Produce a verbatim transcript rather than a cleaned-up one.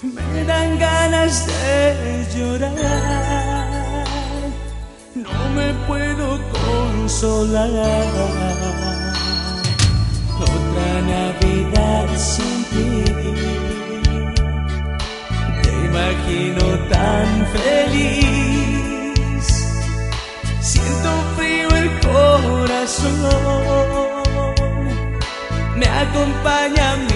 Me dan ganas de llorar, no me puedo consolar. Otra Navidad sin ti, te imagino tan feliz. Siento frío el corazón, me acompaña mi